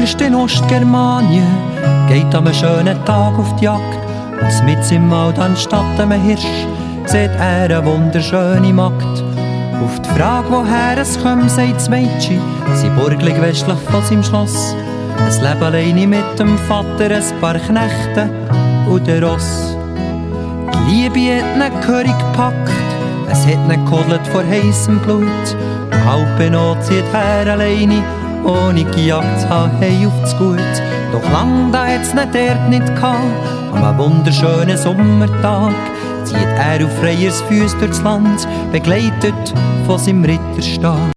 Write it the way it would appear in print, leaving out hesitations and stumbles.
Fürst in Ostgermanien geht am schönen Tag auf die Jagd. Und mit im Wald anstatt einem Hirsch sieht er eine wunderschöne Magd. Auf die Frage, woher es kommt, sagt das Mädchen, sie burglig westlich von seinem Schloss. Es leben alleine mit dem Vater, ein paar Knechte und der Ross. Die Liebe hat ihn gehörig gepackt, es hat ihn gekodelt vor heissem Blut. Und halb in Not zieht er alleine, ohne gejagt zu haben, hey auf das Gut. Doch lang da hat's nicht dort nicht gehabt, an einem wunderschönen Sommertag zieht er auf Freiers Füße durchs Land, begleitet von seinem Ritterstab.